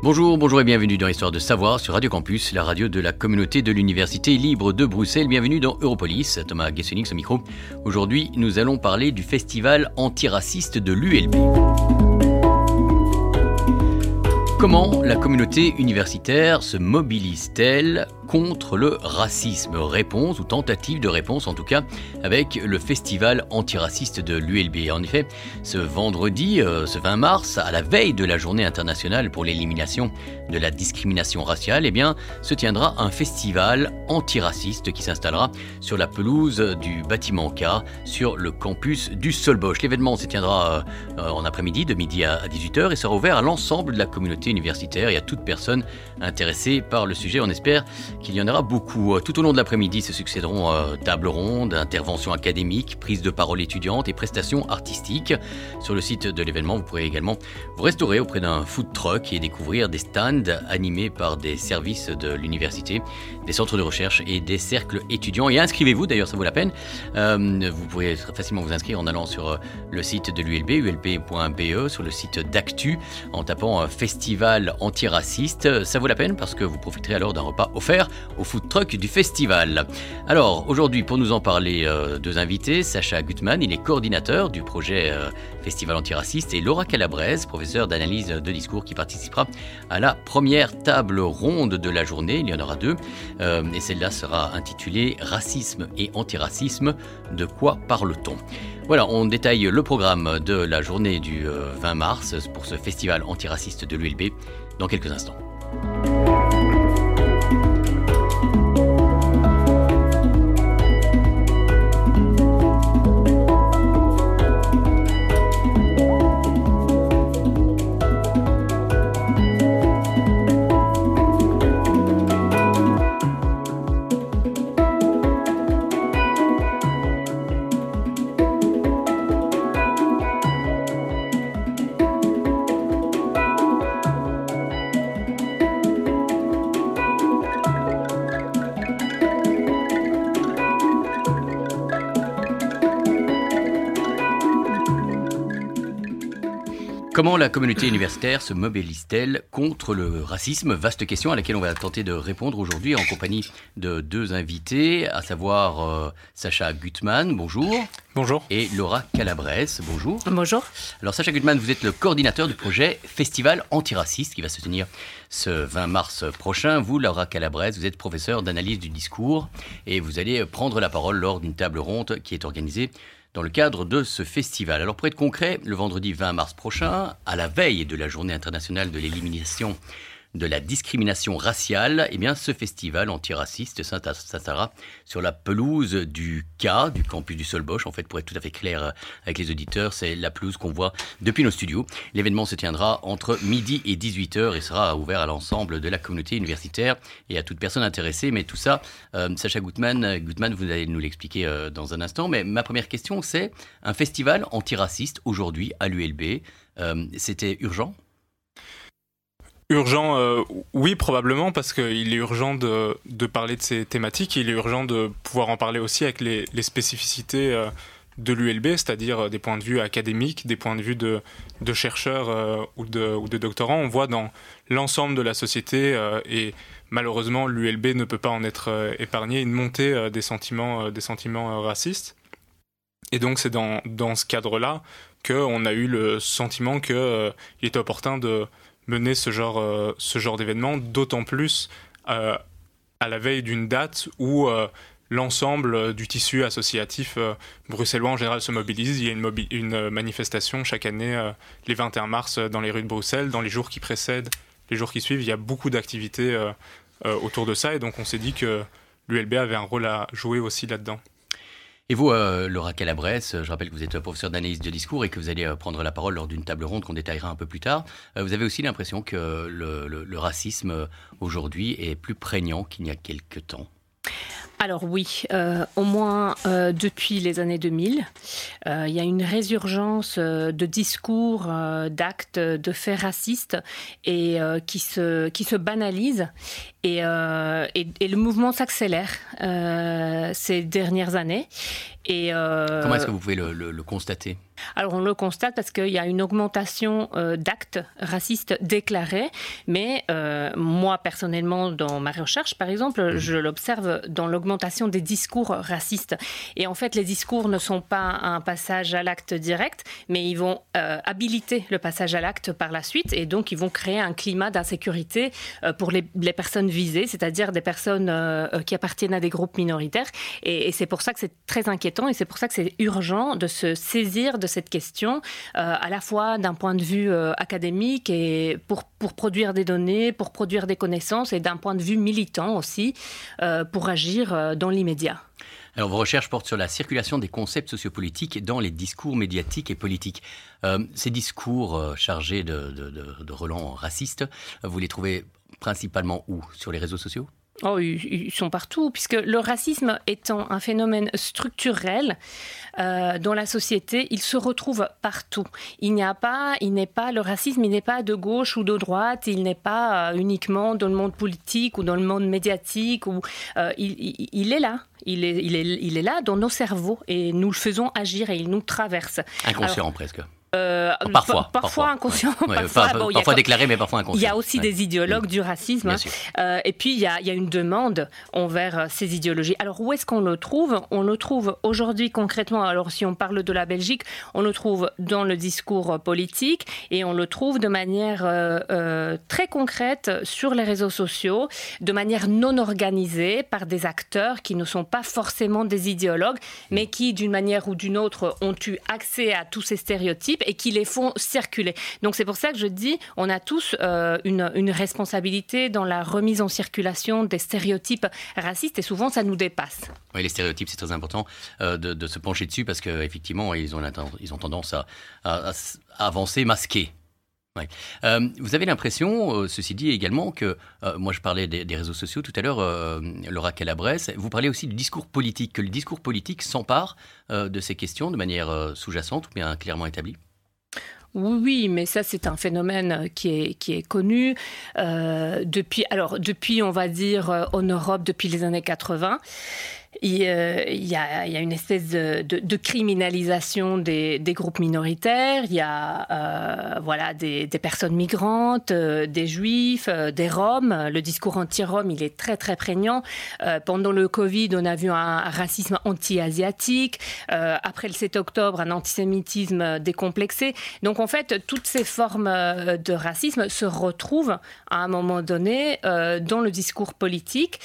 Bonjour et bienvenue dans Histoire de Savoir sur Radio Campus, la radio de la communauté de l'Université libre de Bruxelles. Bienvenue dans Europolis, Thomas Guessenix au micro. Aujourd'hui, nous allons parler du festival antiraciste de l'ULB. Comment la communauté universitaire se mobilise-t-elle contre le racisme? Réponse ou tentative de réponse en tout cas avec le festival antiraciste de l'ULB. En effet, ce vendredi, ce 20 mars, à la veille de la journée internationale pour l'élimination de la discrimination raciale, se tiendra un festival antiraciste qui s'installera sur la pelouse du bâtiment K sur le campus du Solbosch. L'événement se tiendra en après-midi, de midi à 18h et sera ouvert à l'ensemble de la communauté universitaire et à toute personne intéressée par le sujet. On espère qu'il y en aura beaucoup. Tout au long de l'après-midi se succéderont tables rondes, interventions académiques, prises de parole étudiantes et prestations artistiques. Sur le site de l'événement, vous pourrez également vous restaurer auprès d'un food truck et découvrir des stands animés par des services de l'université, des centres de recherche et des cercles étudiants. Et inscrivez-vous, d'ailleurs ça vaut la peine. Vous pourrez facilement vous inscrire en allant sur le site de l'ULB, ulb.be, sur le site d'Actu, en tapant festival antiraciste. Ça vaut la peine parce que vous profiterez alors d'un repas offert au food truck du festival. Alors aujourd'hui, pour nous en parler, deux invités. Sacha Gutman, il est coordinateur du projet Festival Antiraciste, et Laura Calabrese, professeure d'analyse de discours, qui participera à la première table ronde de la journée. Il y en aura deux et celle-là sera intitulée Racisme et antiracisme, de quoi parle-t-on? Voilà, on détaille le programme de la journée du 20 mars pour ce festival antiraciste de l'ULB dans quelques instants. Comment la communauté universitaire se mobilise-t-elle contre le racisme? Vaste question à laquelle on va tenter de répondre aujourd'hui en compagnie de deux invités, à savoir Sacha Gutman, bonjour. Bonjour. Et Laura Calabrese, bonjour. Bonjour. Alors Sacha Gutman, vous êtes le coordinateur du projet Festival Antiraciste qui va se tenir ce 20 mars prochain. Vous, Laura Calabrese, vous êtes professeure d'analyse du discours et vous allez prendre la parole lors d'une table ronde qui est organisée dans le cadre de ce festival. Alors pour être concret, le vendredi 20 mars prochain, à la veille de la journée internationale de l'élimination de la discrimination raciale, ce festival antiraciste s'installera sur la pelouse du K, du campus du Solbosch. En fait, pour être tout à fait clair avec les auditeurs, c'est la pelouse qu'on voit depuis nos studios. L'événement se tiendra entre midi et 18h et sera ouvert à l'ensemble de la communauté universitaire et à toute personne intéressée. Mais tout ça, Sacha Gutman, vous allez nous l'expliquer dans un instant. Mais ma première question, c'est un festival antiraciste aujourd'hui à l'ULB. C'était urgent ? Urgent, oui, probablement, parce qu'il est urgent de parler de ces thématiques. Il est urgent de pouvoir en parler aussi avec les spécificités de l'ULB, c'est-à-dire des points de vue académiques, des points de vue de chercheurs ou de doctorants. On voit dans l'ensemble de la société, et malheureusement l'ULB ne peut pas en être épargné, une montée des sentiments racistes. Et donc c'est dans ce cadre-là qu'on a eu le sentiment qu'il était opportun de mener ce genre d'événement, d'autant plus à la veille d'une date où l'ensemble du tissu associatif bruxellois en général se mobilise. Il y a une manifestation chaque année, les 21 mars, dans les rues de Bruxelles. Dans les jours qui précèdent, les jours qui suivent, il y a beaucoup d'activités autour de ça. Et donc on s'est dit que l'ULB avait un rôle à jouer aussi là-dedans. Et vous, Laura Calabrese, je rappelle que vous êtes professeure d'analyse de discours et que vous allez prendre la parole lors d'une table ronde qu'on détaillera un peu plus tard. Vous avez aussi l'impression que le racisme aujourd'hui est plus prégnant qu'il y a quelque temps? Alors oui, au moins depuis les années 2000, il y a une résurgence de discours, d'actes, de faits racistes et qui se banalisent. Et le mouvement s'accélère ces dernières années. Comment est-ce que vous pouvez le constater ? Alors on le constate parce qu'il y a une augmentation d'actes racistes déclarés, mais moi personnellement dans ma recherche par exemple, je l'observe dans l'augmentation des discours racistes. Et en fait les discours ne sont pas un passage à l'acte direct, mais ils vont habiliter le passage à l'acte par la suite et donc ils vont créer un climat d'insécurité pour les personnes visées, c'est-à-dire des personnes qui appartiennent à des groupes minoritaires. Et c'est pour ça que c'est très inquiétant et c'est pour ça que c'est urgent de se saisir de cette question, à la fois d'un point de vue académique et pour produire des données, pour produire des connaissances et d'un point de vue militant aussi, pour agir dans l'immédiat. Alors, vos recherches portent sur la circulation des concepts sociopolitiques dans les discours médiatiques et politiques. Ces discours chargés de relents racistes, vous les trouvez principalement où? Sur les réseaux sociaux? Oh, ils sont partout, puisque le racisme étant un phénomène structurel dans la société, il se retrouve partout. Le racisme, il n'est pas de gauche ou de droite, il n'est pas uniquement dans le monde politique ou dans le monde médiatique. Il est là. Il est là dans nos cerveaux et nous le faisons agir et il nous traverse. Inconscient presque. Parfois inconscient, parfois déclaré, mais parfois inconscient. Il y a aussi des idéologues du racisme, et puis il y a une demande envers ces idéologies. Alors où est-ce qu'on le trouve? On le trouve aujourd'hui concrètement, alors si on parle de la Belgique, on le trouve dans le discours politique et on le trouve de manière très concrète sur les réseaux sociaux, de manière non organisée par des acteurs qui ne sont pas forcément des idéologues, mais qui d'une manière ou d'une autre ont eu accès à tous ces stéréotypes et qui les font circuler. Donc c'est pour ça que je dis, on a tous une responsabilité dans la remise en circulation des stéréotypes racistes et souvent ça nous dépasse. Oui, les stéréotypes, c'est très important de se pencher dessus parce qu'effectivement, ils ont tendance à avancer masqués. Ouais. Vous avez l'impression, ceci dit également, que moi je parlais des réseaux sociaux tout à l'heure, Laura Calabrese, vous parlez aussi du discours politique, que le discours politique s'empare de ces questions de manière sous-jacente ou bien clairement établie? Oui, mais ça, c'est un phénomène qui est connu depuis, on va dire, en Europe, depuis les années 80. Il y a une espèce de criminalisation des groupes minoritaires. Il y a des personnes migrantes, des juifs, des roms. Le discours anti-rom, il est très très prégnant. Pendant le Covid, on a vu un racisme anti-asiatique. Après le 7 octobre, un antisémitisme décomplexé. Donc en fait, toutes ces formes de racisme se retrouvent à un moment donné dans le discours politique.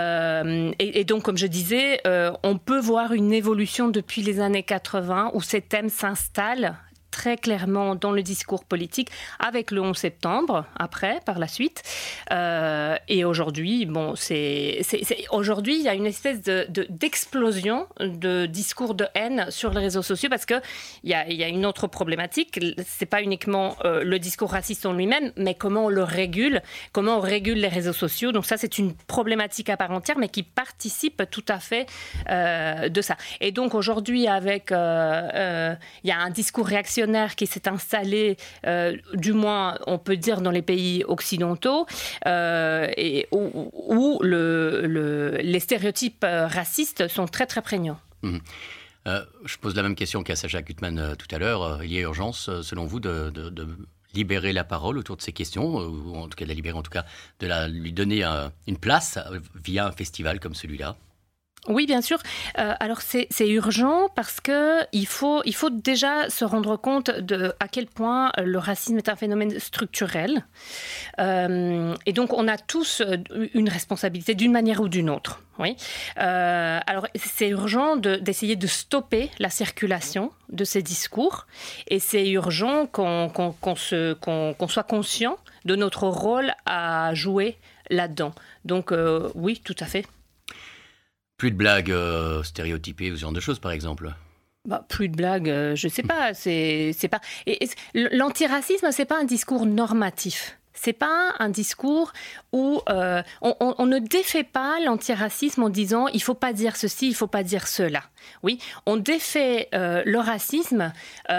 Et donc, comme je disais, on peut voir une évolution depuis les années 80 où ces thèmes s'installent très clairement dans le discours politique avec le 11 septembre, par la suite. Et aujourd'hui, aujourd'hui, il y a une espèce d'explosion de discours de haine sur les réseaux sociaux parce qu'il y a une autre problématique. C'est pas uniquement le discours raciste en lui-même, mais comment on le régule, comment on régule les réseaux sociaux. Donc ça, c'est une problématique à part entière, mais qui participe tout à fait de ça. Et donc aujourd'hui, il y a un discours réactionnaire qui s'est installé, du moins on peut dire dans les pays occidentaux, et où les stéréotypes racistes sont très très prégnants. Mmh. Je pose la même question qu'à Sacha Gutmann tout à l'heure. Il y a urgence, selon vous, de libérer la parole autour de ces questions, ou en tout cas de la libérer, en tout cas de lui donner une place via un festival comme celui-là? Oui, bien sûr. Alors c'est urgent parce que il faut déjà se rendre compte à quel point le racisme est un phénomène structurel. Et donc on a tous une responsabilité d'une manière ou d'une autre. Oui. Alors c'est urgent d'essayer de stopper la circulation de ces discours et c'est urgent qu'on soit conscient de notre rôle à jouer là-dedans. Donc oui, tout à fait. Plus de blagues stéréotypées ou ce genre de choses, par exemple? Plus de blagues, je sais pas. C'est pas. L'antiracisme, c'est pas un discours normatif. C'est pas un discours où on ne défait pas l'antiracisme en disant il faut pas dire ceci, il faut pas dire cela. Oui, on défait le racisme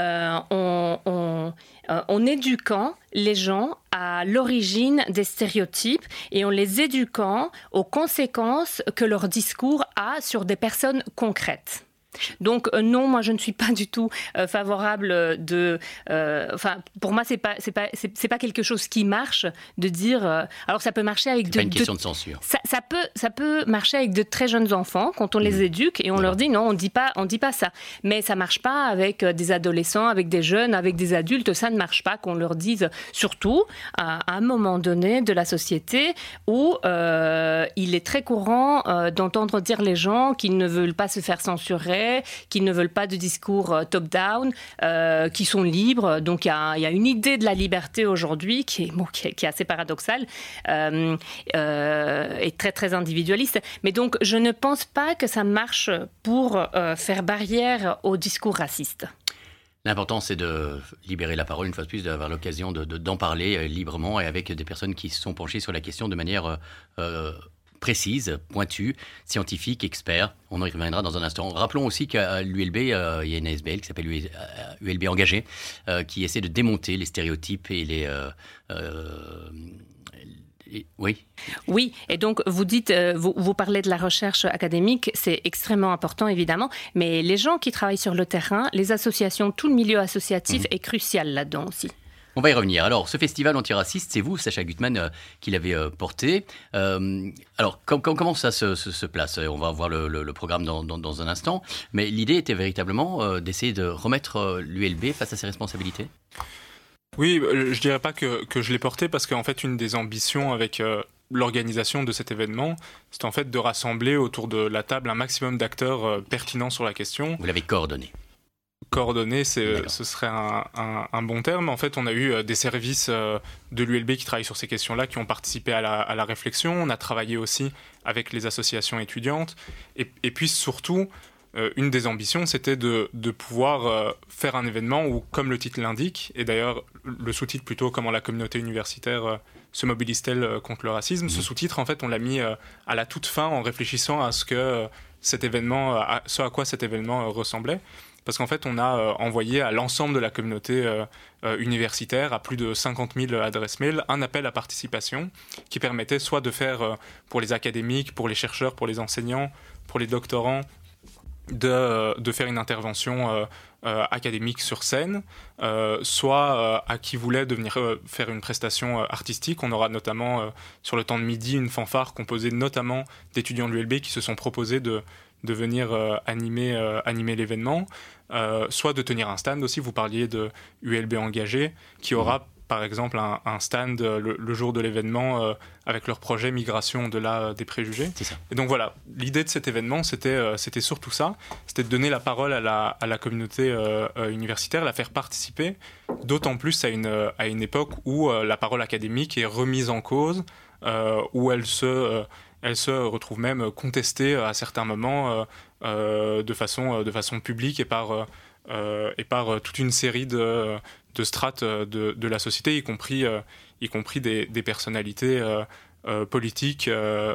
en éduquant les gens à l'origine des stéréotypes et en les éduquant aux conséquences que leur discours a sur des personnes concrètes. Donc non, moi je ne suis pas du tout favorable de. Pour moi, c'est pas quelque chose qui marche de dire. Alors ça peut marcher avec. C'est pas une question de censure. Ça peut marcher avec de très jeunes enfants quand on les éduque et on leur dit non, on dit pas ça. Mais ça marche pas avec des adolescents, avec des jeunes, avec des adultes. Ça ne marche pas qu'on leur dise. Surtout à un moment donné de la société où il est très courant d'entendre dire les gens qu'ils ne veulent pas se faire censurer, qui ne veulent pas de discours top-down, qui sont libres. Donc il y a une idée de la liberté aujourd'hui qui est assez paradoxale et très très individualiste. Mais donc je ne pense pas que ça marche pour faire barrière au discours raciste. L'important, c'est de libérer la parole, une fois de plus, d'avoir l'occasion d'en parler librement et avec des personnes qui se sont penchées sur la question de manière précise, pointue, scientifique, expert. On y reviendra dans un instant. Rappelons aussi qu'à l'ULB, il y a une ASBL qui s'appelle ULB Engagé, qui essaie de démonter les stéréotypes et les... Oui. Oui, et donc vous dites, vous parlez de la recherche académique, c'est extrêmement important évidemment, mais les gens qui travaillent sur le terrain, les associations, tout le milieu associatif est crucial là-dedans aussi. On va y revenir. Alors, ce festival antiraciste, c'est vous, Sacha Gutmann, qui l'avez porté. Alors, comment ça se place ? On va voir le programme dans un instant. Mais l'idée était véritablement d'essayer de remettre l'ULB face à ses responsabilités ? Oui, je dirais pas que je l'ai porté parce qu'en fait, une des ambitions avec l'organisation de cet événement, c'est en fait de rassembler autour de la table un maximum d'acteurs pertinents sur la question. Vous l'avez coordonné. Coordonné, ce serait un bon terme. En fait, on a eu des services de l'ULB qui travaillent sur ces questions-là, qui ont participé à la réflexion. On a travaillé aussi avec les associations étudiantes. Et puis surtout, une des ambitions, c'était de pouvoir faire un événement où, comme le titre l'indique, et d'ailleurs le sous-titre plutôt « Comment la communauté universitaire se mobilise-t-elle contre le racisme », ce sous-titre, en fait, on l'a mis à la toute fin en réfléchissant à ce à quoi cet événement ressemblait. Parce qu'en fait, on a envoyé à l'ensemble de la communauté universitaire, à plus de 50 000 adresses mail, un appel à participation qui permettait soit de faire, pour les académiques, pour les chercheurs, pour les enseignants, pour les doctorants, de faire une intervention académique sur scène, soit à qui voulait venir faire une prestation artistique. On aura notamment, sur le temps de midi, une fanfare composée notamment d'étudiants de l'ULB qui se sont proposés de venir animer l'événement, soit de tenir un stand aussi. Vous parliez de ULB Engagé, qui aura par exemple un stand le jour de l'événement avec leur projet Migration au-delà des préjugés. C'est ça. Et donc voilà, l'idée de cet événement, c'était surtout ça, c'était de donner la parole à la communauté universitaire, la faire participer, d'autant plus à une époque où la parole académique est remise en cause, où elle se retrouve même contestée à certains moments de façon publique et par toute une série de strates de la société, y compris des personnalités politiques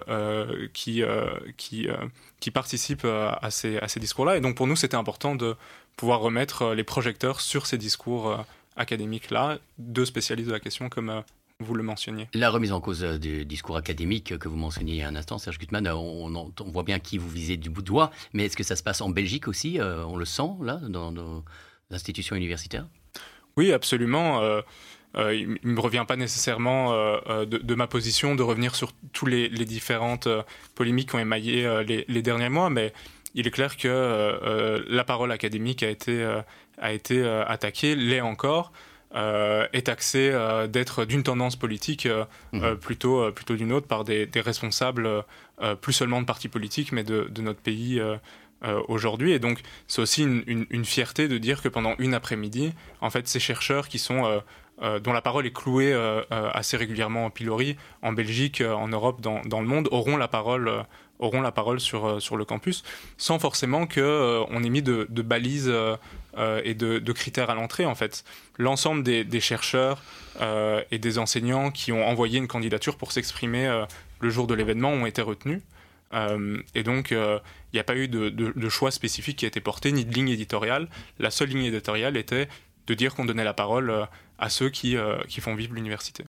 qui participent à ces discours-là. Et donc pour nous, c'était important de pouvoir remettre les projecteurs sur ces discours académiques-là, de spécialistes de la question comme vous le mentionniez. La remise en cause du discours académique que vous mentionniez il y a un instant, Serge Gutmann, on voit bien qui vous visez du bout de doigt, mais est-ce que ça se passe en Belgique aussi ? On le sent, là, dans nos institutions universitaires ? Oui, absolument. Il ne me revient pas nécessairement de ma position de revenir sur tous les différentes polémiques qui ont émaillé les derniers mois, mais il est clair que la parole académique a été attaquée, l'est encore, est taxée d'être d'une tendance politique plutôt d'une autre par des responsables, plus seulement de partis politiques, mais de notre pays aujourd'hui. Et donc, c'est aussi une fierté de dire que pendant une après-midi, en fait, ces chercheurs qui sont... dont la parole est clouée assez régulièrement au pilori, en Belgique, en Europe, dans le monde, auront la parole sur le campus, sans forcément qu'on ait mis de balises et de critères à l'entrée, en fait. L'ensemble des chercheurs et des enseignants qui ont envoyé une candidature pour s'exprimer le jour de l'événement ont été retenus. Et donc, il n'y a pas eu de choix spécifique qui a été porté, ni de ligne éditoriale. La seule ligne éditoriale était de dire qu'on donnait la parole à ceux qui font vivre l'université.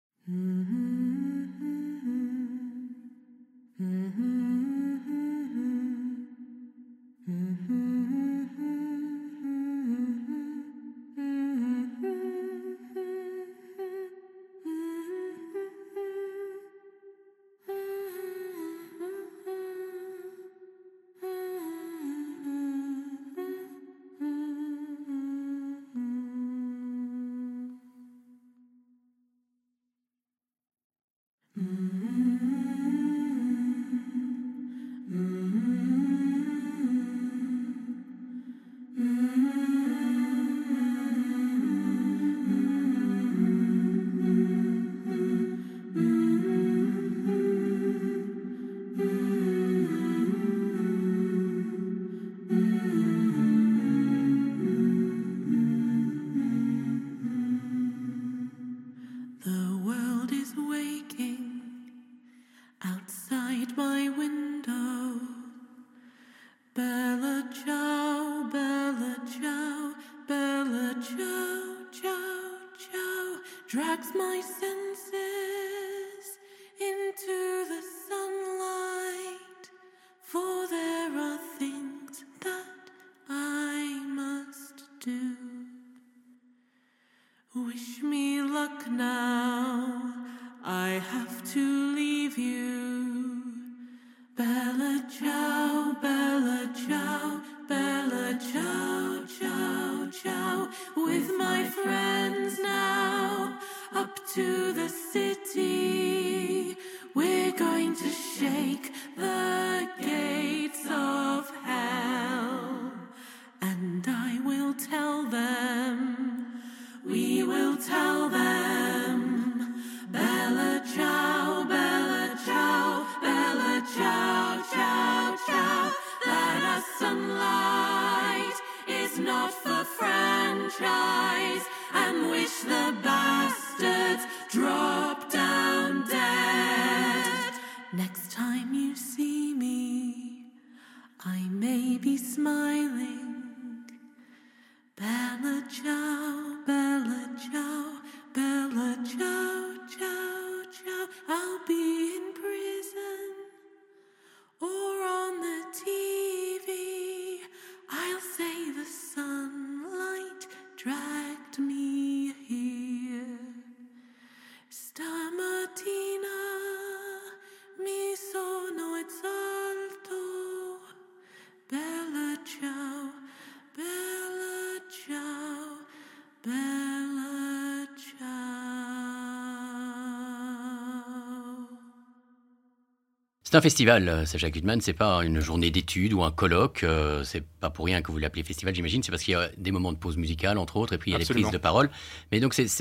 C'est un festival, Sacha Guttman, c'est pas une journée d'études ou un colloque, c'est pas pour rien que vous l'appelez festival, j'imagine, c'est parce qu'il y a des moments de pause musicale, entre autres, et puis il y a Absolument. les prises de parole. Mais donc c'est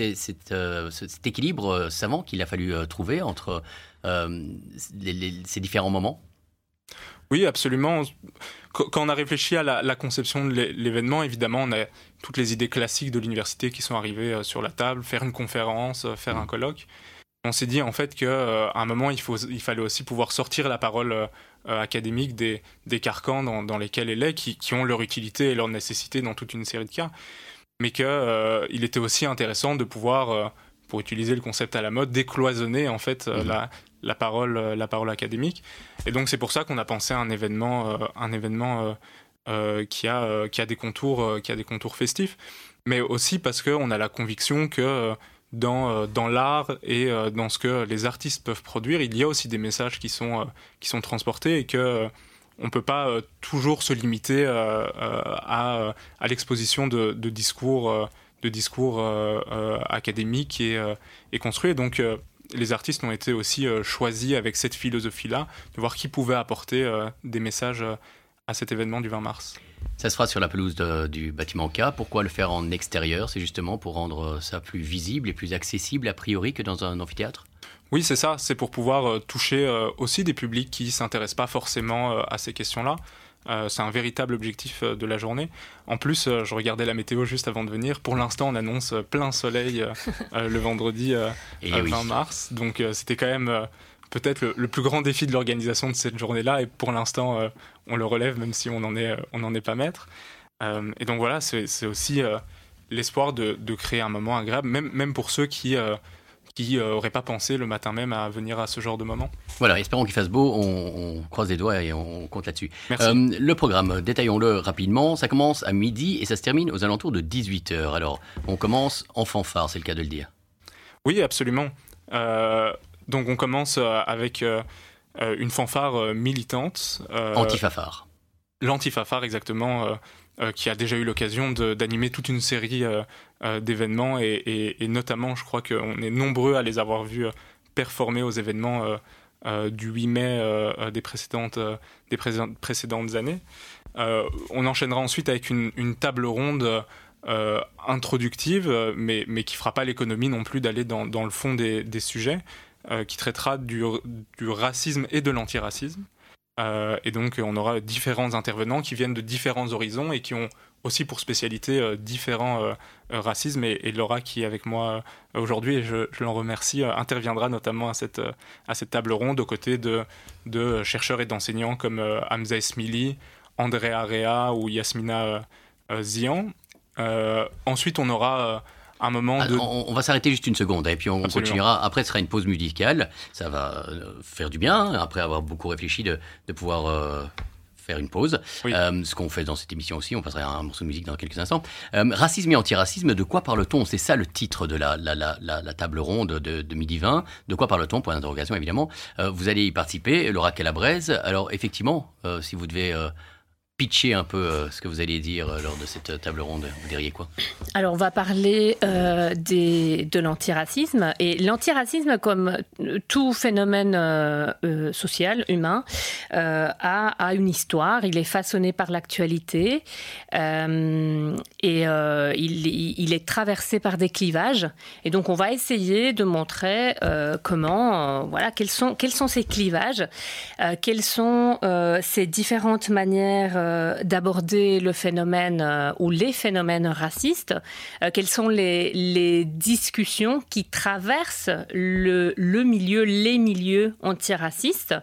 cet équilibre savant qu'il a fallu trouver entre ces différents moments. Oui, absolument. Quand on a réfléchi à la conception de l'événement, évidemment, on a toutes les idées classiques de l'université qui sont arrivées sur la table, faire une conférence, faire un colloque. On s'est dit en fait qu'à un moment, il fallait aussi pouvoir sortir la parole académique des carcans dans lesquels elle est, qui ont leur utilité et leur nécessité dans toute une série de cas, mais qu'il était aussi intéressant de pouvoir, pour utiliser le concept à la mode, décloisonner en fait la parole académique. Et donc c'est pour ça qu'on a pensé à un événement qui a des contours festifs, mais aussi parce qu'on a la conviction que dans l'art et dans ce que les artistes peuvent produire, il y a aussi des messages qui sont transportés et que on peut pas toujours se limiter à l'exposition de discours académiques et construits. Donc les artistes ont été aussi choisis avec cette philosophie-là, de voir qui pouvait apporter des messages à cet événement du 20 mars. Ça se fera sur la pelouse du bâtiment K. Pourquoi le faire en extérieur? C'est justement pour rendre ça plus visible et plus accessible a priori que dans un amphithéâtre? Oui, c'est ça. C'est pour pouvoir toucher aussi des publics qui ne s'intéressent pas forcément à ces questions-là. C'est un véritable objectif de la journée. En plus, je regardais la météo juste avant de venir. Pour l'instant, on annonce plein soleil le vendredi 20 mars. Donc c'était quand même peut-être le plus grand défi de l'organisation de cette journée-là. Et pour l'instant, on le relève, même si on n'en est pas maître. Et donc voilà, c'est aussi l'espoir de créer un moment agréable, même pour ceux qui n'auraient pas pensé le matin même à venir à ce genre de moment. Voilà, espérons qu'il fasse beau, on croise les doigts et on compte là-dessus. Merci. Le programme, détaillons-le rapidement, ça commence à midi et ça se termine aux alentours de 18h. Alors, on commence en fanfare, c'est le cas de le dire. Oui, absolument. Donc on commence avec une fanfare militante. Antifafare. L'antifafare, exactement, qui a déjà eu l'occasion d'animer toute une série d'événements et notamment, je crois qu'on est nombreux à les avoir vus performé aux événements du 8 mai des précédentes années. On enchaînera ensuite avec une table ronde introductive, mais qui ne fera pas l'économie non plus d'aller dans le fond des sujets, qui traitera du racisme et de l'antiracisme. Et donc on aura différents intervenants qui viennent de différents horizons et qui ont aussi pour spécialité différents racismes, et Laura, qui est avec moi aujourd'hui, et je l'en remercie, interviendra notamment à cette table ronde aux côtés de chercheurs et d'enseignants comme Hamza Esmili, Andrea Rea ou Yasmina Zian. Ensuite on aura un moment de... On va s'arrêter juste une seconde, et puis on continuera. Après, ce sera une pause musicale. Ça va faire du bien, après avoir beaucoup réfléchi, de pouvoir faire une pause. Oui. Ce qu'on fait dans cette émission aussi, on passera un morceau de musique dans quelques instants. Racisme et antiracisme, de quoi parle-t-on ? C'est ça le titre de la table ronde de midi 20. De quoi parle-t-on ? Point d'interrogation, évidemment. Vous allez y participer, Laura Calabrese. Alors, effectivement, si vous devez... pitcher un peu ce que vous allez dire lors de cette table ronde, vous diriez quoi ? Alors, on va parler de l'antiracisme. Et l'antiracisme, comme tout phénomène social, humain, a une histoire. Il est façonné par l'actualité et il est traversé par des clivages. Et donc, on va essayer de montrer quels sont ces clivages, quelles sont ces différentes manières d'aborder le phénomène ou les phénomènes racistes, quelles sont les discussions qui traversent les milieux antiracistes,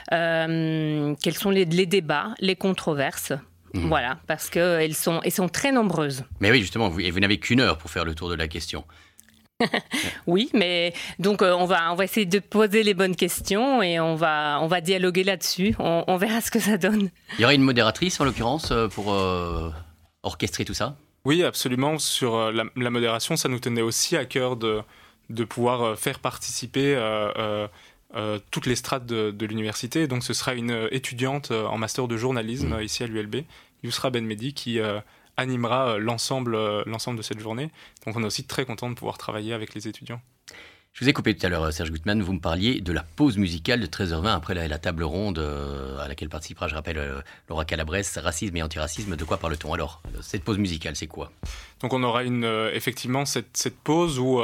quels sont les débats, les controverses. Voilà, parce qu'elles sont très nombreuses. Mais oui, justement, vous n'avez qu'une heure pour faire le tour de la question. Oui, mais donc on va essayer de poser les bonnes questions et on va dialoguer là-dessus. On verra ce que ça donne. Il y aura une modératrice en l'occurrence pour orchestrer tout ça ? Oui, absolument. Sur la modération, ça nous tenait aussi à cœur de pouvoir faire participer toutes les strates de l'université. Donc ce sera une étudiante en master de journalisme ici à l'ULB, Yousra Benmedi, qui animera l'ensemble de cette journée. Donc on est aussi très content de pouvoir travailler avec les étudiants. Je vous ai coupé tout à l'heure, Serge Gutmann, vous me parliez de la pause musicale de 13h20 après la table ronde à laquelle participera, je rappelle, Laura Calabrese, racisme et antiracisme. De quoi parle-t-on alors ? Cette pause musicale, c'est quoi ? Donc on aura effectivement cette pause où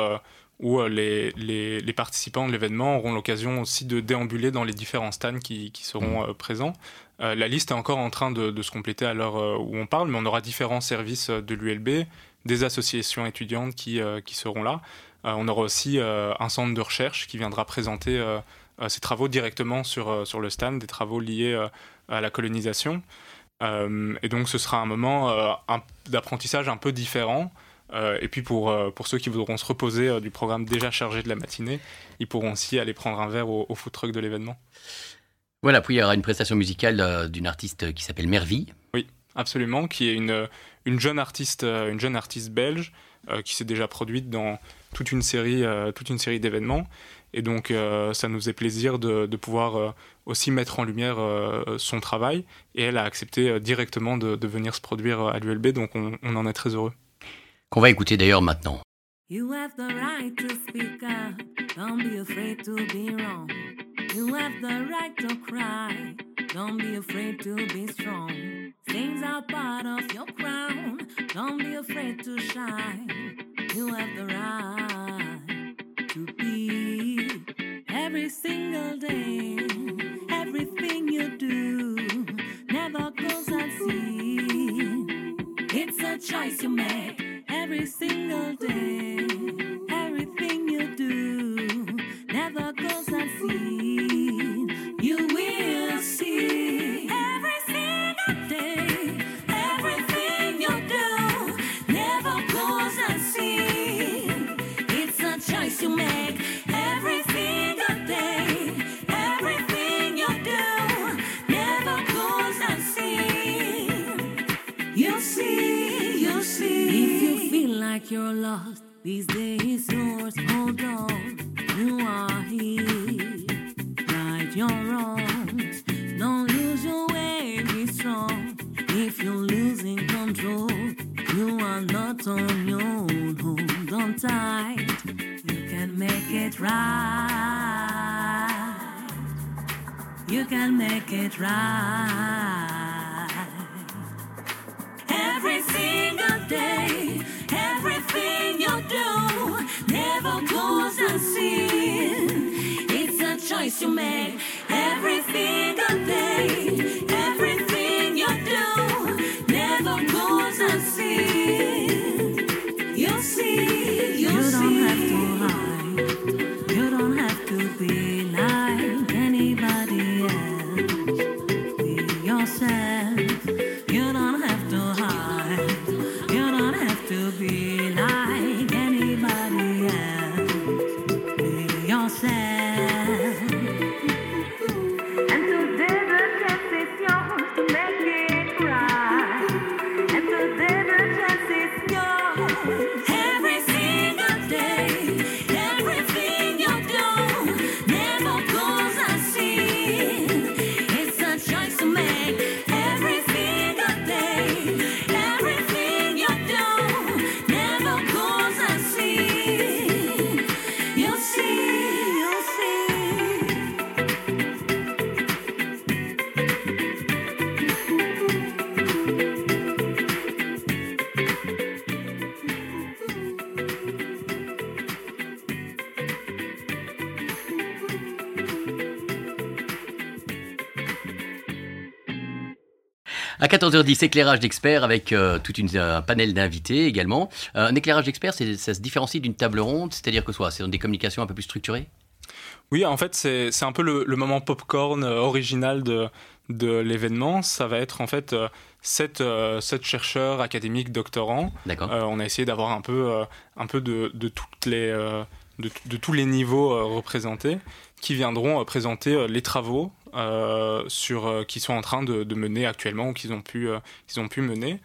les participants de l'événement auront l'occasion aussi de déambuler dans les différents stands qui seront présents. La liste est encore en train de se compléter à l'heure où on parle, mais on aura différents services de l'ULB, des associations étudiantes qui seront là. On aura aussi un centre de recherche qui viendra présenter ses travaux directement sur le stand, des travaux liés à la colonisation. Et donc ce sera un moment d'apprentissage un peu différent. Et puis pour ceux qui voudront se reposer du programme déjà chargé de la matinée, ils pourront aussi aller prendre un verre au food truck de l'événement. Voilà, puis il y aura une prestation musicale d'une artiste qui s'appelle Merville. Oui, absolument, qui est une jeune artiste belge qui s'est déjà produite dans toute une série d'événements. Et donc ça nous fait plaisir de pouvoir aussi mettre en lumière son travail. Et elle a accepté directement de venir se produire à l'ULB, donc on en est très heureux. Qu'on va écouter d'ailleurs maintenant. You have the right to speak up, don't be afraid to be wrong. You have the right to cry, don't be afraid to be strong. Things are part of your crown, don't be afraid to shine. You have the right to be every single day. Everything you do never goes unseen. It's a choice you make. Every single day, everything you do never goes unseen. You will see every single day, everything you do never goes unseen. It's a choice you make every single day, everything you do never goes unseen. You see, you see. Like you're lost, these days yours, hold on, you are here. Right your wrongs, don't lose your way, be strong. If you're losing control, you are not on your own. Hold on tight, you can make it right. you can make it right. Every single day, everything you do never goes unseen. It's a choice you make every single day. Everything you do never goes unseen. You see, you don't have to hide. You don't have to be like anybody else. Be yourself. You don't have to hide. You don't have to be like anybody else. Be yourself. And today the chance is yours to make it right. And today the chance is yours. Every single day, everything you do never goes unseen. It's a choice to make every single day. Everything you do never goes unseen. You see, you see. À 14h10, éclairage d'experts avec un panel d'invités également. Un éclairage d'experts, ça se différencie d'une table ronde, c'est-à-dire que c'est des communications un peu plus structurées? Oui, en fait, c'est un peu le moment popcorn original de l'événement. Ça va être en fait 7 chercheurs académiques doctorants. D'accord. On a essayé d'avoir un peu de tous les niveaux représentés, qui viendront présenter les travaux qui sont en train de mener actuellement ou qu'ils ont pu mener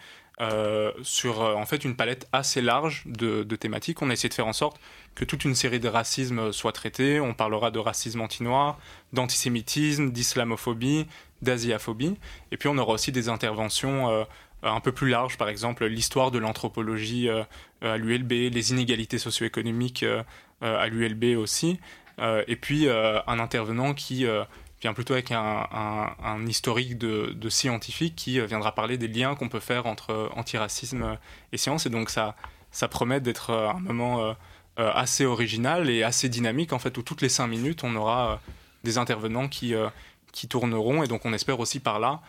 sur en fait une palette assez large de thématiques. On a essayé de faire en sorte que toute une série de racismes soit traitée. On parlera de racisme anti-noir, d'antisémitisme, d'islamophobie, d'asiaphobie. Et puis on aura aussi des interventions un peu plus larges, par exemple l'histoire de l'anthropologie à l'ULB, les inégalités socio-économiques à l'ULB aussi. Et puis un intervenant qui vient plutôt avec un historique de scientifique qui viendra parler des liens qu'on peut faire entre antiracisme et science. Et donc ça promet d'être un moment assez original et assez dynamique, en fait, où toutes les 5 minutes, on aura des intervenants qui tourneront. Et donc on espère aussi par là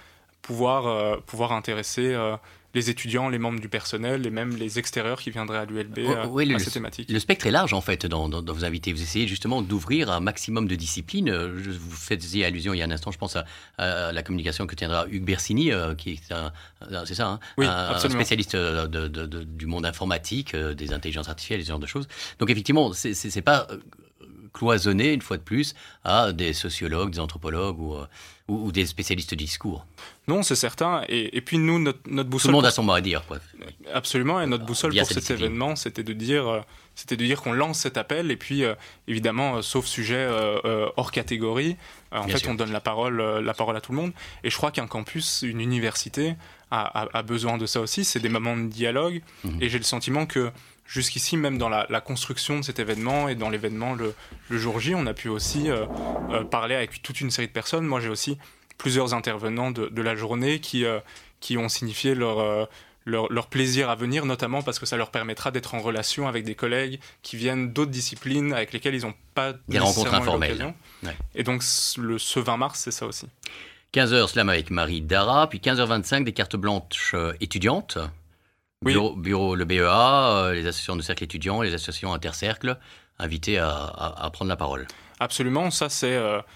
pouvoir intéresser les étudiants, les membres du personnel et même les extérieurs qui viendraient à l'ULB à ces thématiques. Le spectre est large en fait dans vos invités. Vous essayez justement d'ouvrir un maximum de disciplines. Vous faisiez allusion il y a un instant, je pense, à la communication que tiendra Hugues Bersini, qui est c'est ça, hein, oui, un spécialiste du monde informatique, des intelligences artificielles, ce genre de choses. Donc effectivement, c'est pas cloisonné, une fois de plus, à des sociologues, des anthropologues ou des spécialistes du discours. Non, c'est certain. Et puis nous, notre boussole... Tout le monde a son mot à dire, quoi. Absolument. Et notre boussole pour cet événement, c'était de dire qu'on lance cet appel. Et puis, évidemment, sauf sujet hors catégorie, en fait, on donne la parole à tout le monde. Et je crois qu'un campus, une université, a besoin de ça aussi. C'est des moments de dialogue. Et j'ai le sentiment que jusqu'ici, même dans la construction de cet événement et dans l'événement le jour J, on a pu aussi parler avec toute une série de personnes. Moi, j'ai aussi plusieurs intervenants de la journée qui ont signifié leur plaisir à venir, notamment parce que ça leur permettra d'être en relation avec des collègues qui viennent d'autres disciplines avec lesquelles ils n'ont pas des rencontres informelles. Ouais. Et donc, ce 20 mars, c'est ça aussi. 15h, slam avec Marie Dara, puis 15h25, des cartes blanches étudiantes. Oui. Bureau, le BEA, les associations de cercle étudiants, les associations intercercles, invités à prendre la parole. Absolument, ça c'est,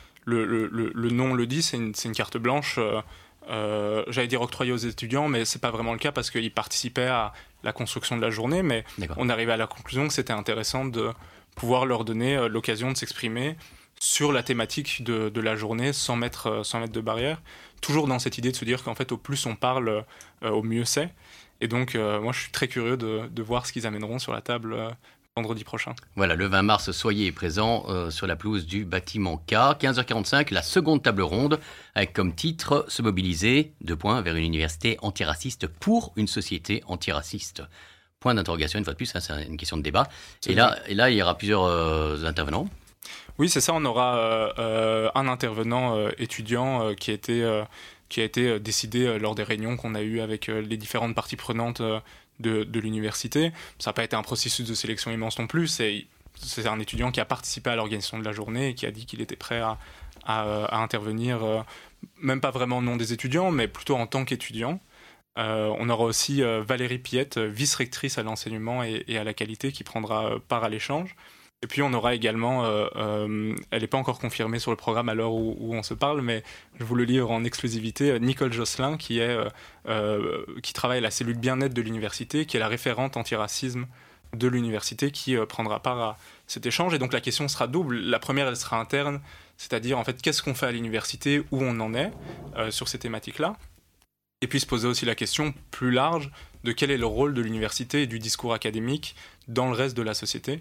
le nom le dit, c'est une carte blanche, j'allais dire octroyée aux étudiants, mais c'est pas vraiment le cas parce qu'ils participaient à la construction de la journée, mais on arrivait à la conclusion que c'était intéressant de pouvoir leur donner l'occasion de s'exprimer sur la thématique de la journée sans mettre de barrière, toujours dans cette idée de se dire qu'en fait au plus on parle, au mieux c'est. Et donc, moi, je suis très curieux de voir ce qu'ils amèneront sur la table vendredi prochain. Voilà, le 20 mars, soyez présents sur la pelouse du bâtiment K. 15h45, la seconde table ronde, avec comme titre « Se mobiliser, vers une université antiraciste pour une société antiraciste ». Point d'interrogation, une fois de plus, hein, c'est une question de débat. Et là, il y aura plusieurs intervenants. Oui, c'est ça, on aura un intervenant étudiant qui a été décidé lors des réunions qu'on a eues avec les différentes parties prenantes de l'université. Ça n'a pas été un processus de sélection immense non plus, c'est un étudiant qui a participé à l'organisation de la journée et qui a dit qu'il était prêt à intervenir, même pas vraiment au nom des étudiants, mais plutôt en tant qu'étudiant. On aura aussi Valérie Piette, vice-rectrice à l'enseignement et à la qualité, qui prendra part à l'échange. Et puis on aura également, elle n'est pas encore confirmée sur le programme à l'heure où on se parle, mais je vous le livre en exclusivité, Nicole Josselin, qui travaille à la cellule bien-être de l'université, qui est la référente antiracisme de l'université, qui prendra part à cet échange. Et donc la question sera double. La première, elle sera interne, c'est-à-dire en fait qu'est-ce qu'on fait à l'université, où on en est sur ces thématiques-là. Et puis se poser aussi la question plus large de quel est le rôle de l'université et du discours académique dans le reste de la société.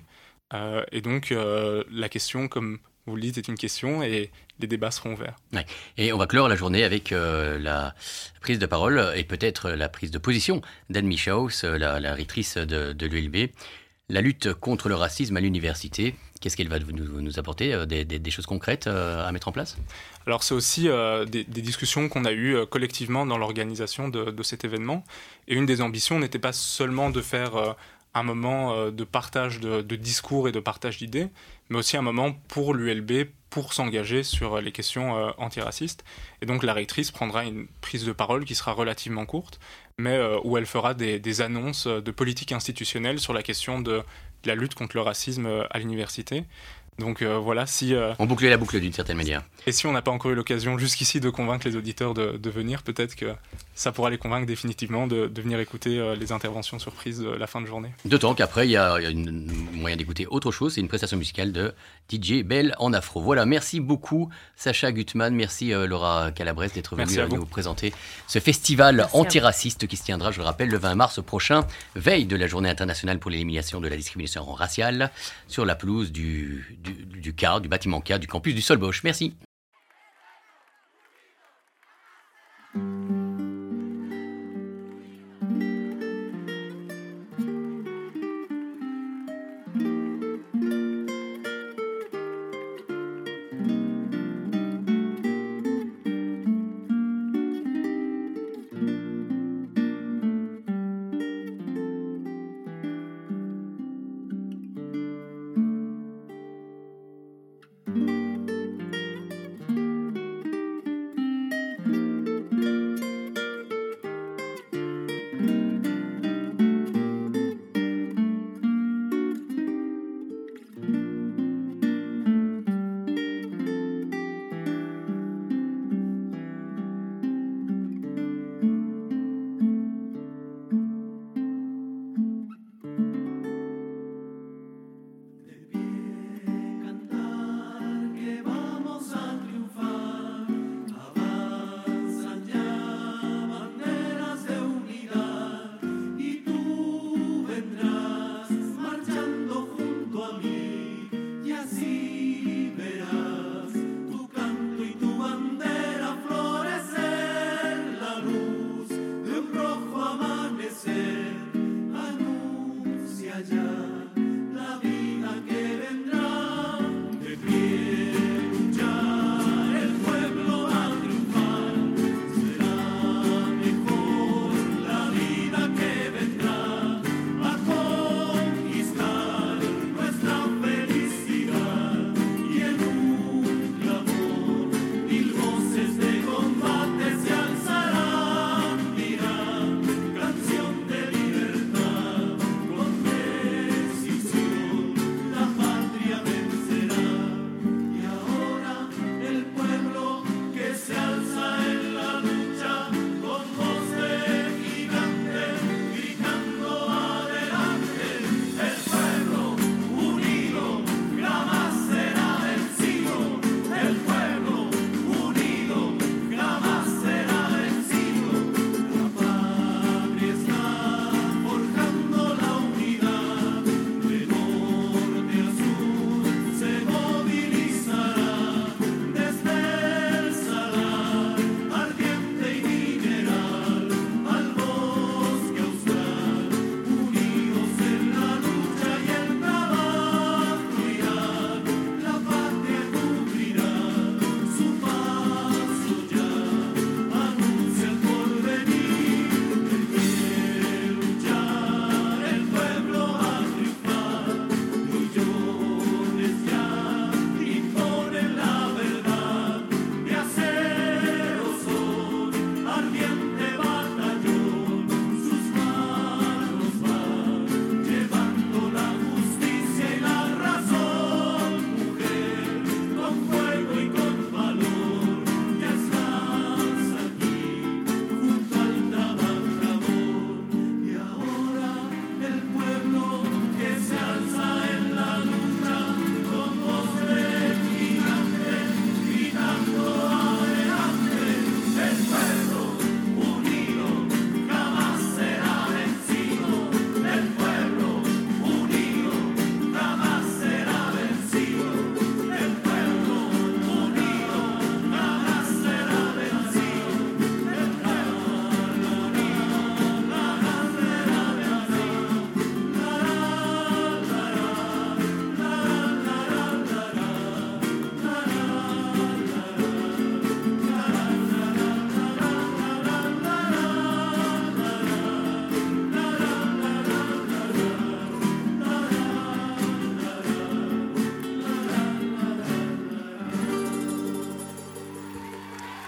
Et donc la question, comme vous le dites, est une question et les débats seront ouverts. Ouais. Et on va clore la journée avec la prise de parole et peut-être la prise de position d'Anne Michaus, la rectrice de l'ULB. La lutte contre le racisme à l'université, qu'est-ce qu'elle va nous apporter? Des choses concrètes à mettre en place? Alors c'est aussi des discussions qu'on a eues collectivement dans l'organisation de cet événement. Et une des ambitions n'était pas seulement de faire un moment de partage de discours et de partage d'idées, mais aussi un moment pour l'ULB pour s'engager sur les questions antiracistes. Et donc la rectrice prendra une prise de parole qui sera relativement courte, mais où elle fera des annonces de politique institutionnelle sur la question de la lutte contre le racisme à l'université. Donc voilà, on bouclait la boucle d'une certaine manière. Et si on n'a pas encore eu l'occasion jusqu'ici de convaincre les auditeurs de venir, peut-être que ça pourra les convaincre définitivement de venir écouter les interventions surprises de la fin de journée. D'autant qu'après, il y a un moyen d'écouter autre chose, c'est une prestation musicale de DJ Bell en afro. Voilà, merci beaucoup Sacha Gutmann, merci Laura Calabrese d'être venue nous présenter ce festival antiraciste qui se tiendra, je le rappelle, le 20 mars prochain, veille de la journée internationale pour l'élimination de la discrimination raciale, sur la pelouse du bâtiment K du campus du Solbosch. Merci.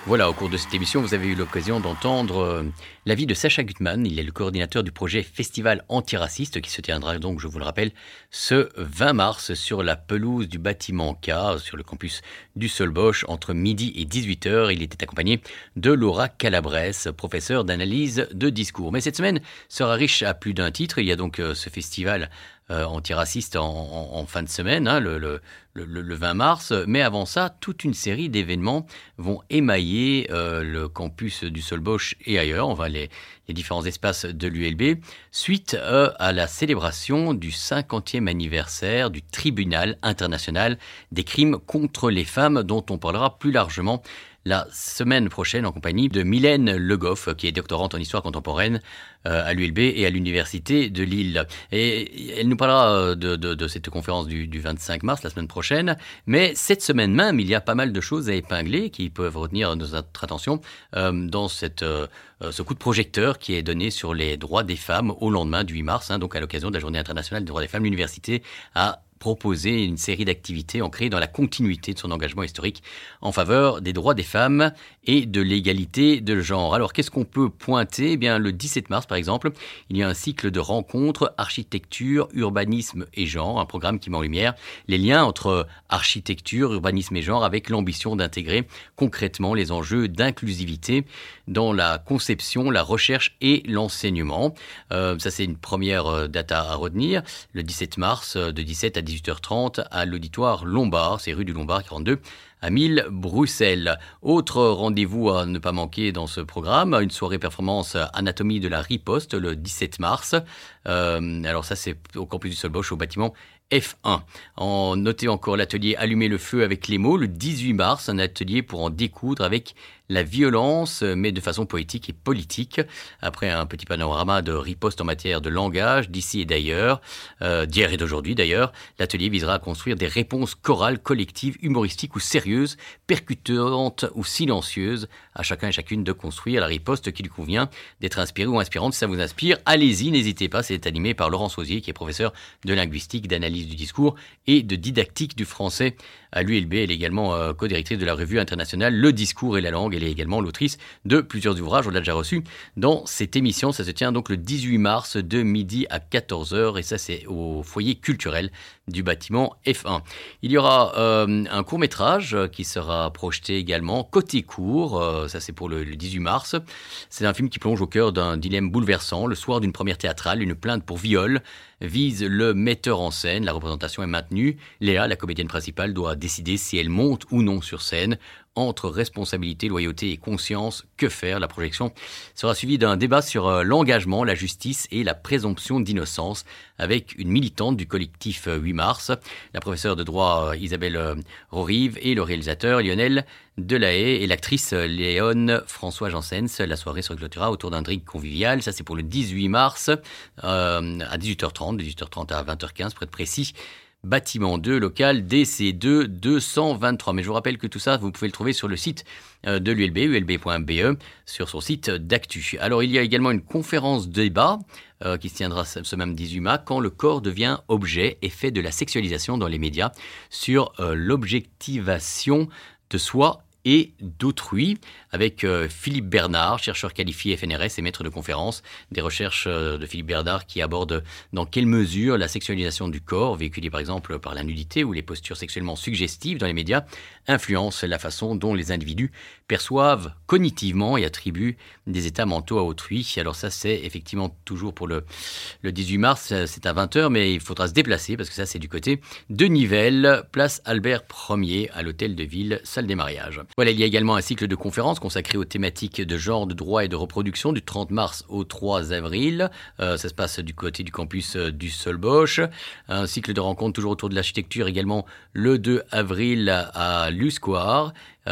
Voilà, au cours de cette émission, vous avez eu l'occasion d'entendre l'avis de Sacha Gutmann. Il est le coordinateur du projet Festival Antiraciste qui se tiendra donc, je vous le rappelle, ce 20 mars sur la pelouse du bâtiment K, sur le campus du Solbosch, entre midi et 18h. Il était accompagné de Laura Calabresse, professeure d'analyse de discours. Mais cette semaine sera riche à plus d'un titre. Il y a donc ce festival antiraciste en fin de semaine, hein, le 20 mars. Mais avant ça, toute une série d'événements vont émailler le campus du Solbosch et ailleurs, enfin les différents espaces de l'ULB, suite à la célébration du 50e anniversaire du Tribunal international des crimes contre les femmes, dont on parlera plus largement la semaine prochaine en compagnie de Mylène Le Goff, qui est doctorante en histoire contemporaine à l'ULB et à l'Université de Lille. Et elle nous parlera de cette conférence du 25 mars, la semaine prochaine. Mais cette semaine même, il y a pas mal de choses à épingler qui peuvent retenir notre attention dans ce coup de projecteur qui est donné sur les droits des femmes au lendemain du 8 mars, hein, donc à l'occasion de la Journée internationale des droits des femmes. L'université a proposer une série d'activités ancrées dans la continuité de son engagement historique en faveur des droits des femmes et de l'égalité de genre. Alors, qu'est-ce qu'on peut pointer ? Eh bien, le 17 mars, par exemple, il y a un cycle de rencontres architecture, urbanisme et genre, un programme qui met en lumière les liens entre architecture, urbanisme et genre avec l'ambition d'intégrer concrètement les enjeux d'inclusivité dans la conception, la recherche et l'enseignement. Ça, c'est une première date à retenir. Le 17 mars, de 17 à 18h30 à l'auditoire Lombard, c'est rue du Lombard 42 à 1000 Bruxelles. Autre rendez-vous à ne pas manquer dans ce programme, une soirée performance anatomie de la riposte le 17 mars. Alors ça c'est au campus du Solbosch au bâtiment F1. Notez encore l'atelier Allumer le feu avec les mots le 18 mars, un atelier pour en découdre avec la violence, mais de façon poétique et politique. Après un petit panorama de riposte en matière de langage, d'ici et d'ailleurs, d'hier et d'aujourd'hui d'ailleurs, l'atelier visera à construire des réponses chorales, collectives, humoristiques ou sérieuses, percutantes ou silencieuses, à chacun et chacune de construire la riposte qui lui convient, d'être inspiré ou inspirante. Si ça vous inspire, allez-y, n'hésitez pas. C'est animé par Laurent Sauzier, qui est professeur de linguistique, d'analyse du discours et de didactique du français à l'ULB. Elle est également co-directrice de la revue internationale Le Discours et la Langue. Elle est également l'autrice de plusieurs ouvrages. On l'a déjà reçu dans cette émission. Ça se tient donc le 18 mars de midi à 14h et ça c'est au foyer culturel du bâtiment F1. Il y aura un court-métrage qui sera projeté également côté court. Ça c'est pour le 18 mars. C'est un film qui plonge au cœur d'un dilemme bouleversant. Le soir d'une première théâtrale, une plainte pour viol vise le metteur en scène. La représentation est maintenue. Léa, la comédienne principale, doit décider si elle monte ou non sur scène. Entre responsabilité, loyauté et conscience, que faire ? La projection sera suivie d'un débat sur l'engagement, la justice et la présomption d'innocence avec une militante du collectif 8 mars, la professeure de droit Isabelle Rorive et le réalisateur Lionel Delahaye et l'actrice Léone François Janssens. La soirée se clôturera autour d'un drink convivial. Ça, c'est pour le 18 mars à 18h30, 18h30 à 20h15, pour être précis. Bâtiment 2, local DC2 223. Mais je vous rappelle que tout ça, vous pouvez le trouver sur le site de l'ULB, ulb.be, sur son site d'actu. Alors, il y a également une conférence débat qui se tiendra ce même 18 mars, quand le corps devient objet, effet de la sexualisation dans les médias, sur l'objectivation de soi et d'autrui, avec Philippe Bernard, chercheur qualifié FNRS et maître de conférence, des recherches de Philippe Bernard qui abordent dans quelle mesure la sexualisation du corps, véhiculée par exemple par la nudité ou les postures sexuellement suggestives dans les médias, influence la façon dont les individus perçoivent cognitivement et attribuent des états mentaux à autrui. Alors ça, c'est effectivement toujours pour le 18 mars, c'est à 20h, mais il faudra se déplacer parce que ça, c'est du côté de Nivelles, place Albert Ier, à l'hôtel de ville, salle des mariages. Voilà, il y a également un cycle de conférences consacré aux thématiques de genre, de droit et de reproduction du 30 mars au 3 avril. Ça se passe du côté du campus du Solbosch. Un cycle de rencontres toujours autour de l'architecture également le 2 avril à l'Usquare.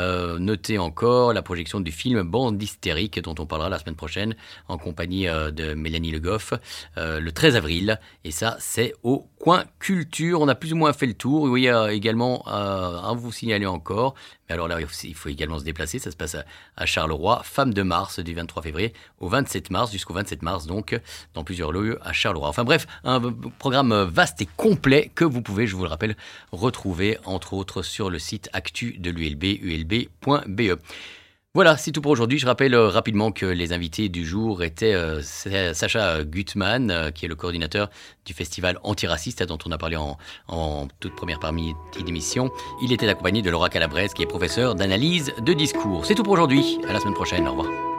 Notez encore la projection du film Bande hystérique dont on parlera la semaine prochaine en compagnie de Mélanie Le Goff le 13 avril. Et ça, c'est au coin culture. On a plus ou moins fait le tour. Il y a également à vous signaler encore. Mais alors là, il faut également se déplacer. Ça se passe à Charleroi. Femme de mars du 23 février au 27 mars, jusqu'au 27 mars, donc, dans plusieurs lieux à Charleroi. Enfin bref, un programme vaste et complet que vous pouvez, je vous le rappelle, retrouver, entre autres, sur le site actu de l'ULB, ulb.be. Voilà, c'est tout pour aujourd'hui. Je rappelle rapidement que les invités du jour étaient Sacha Gutmann, qui est le coordinateur du festival antiraciste dont on a parlé en toute première partie d'émission. Il était accompagné de Laura Calabrese, qui est professeure d'analyse de discours. C'est tout pour aujourd'hui. À la semaine prochaine. Au revoir.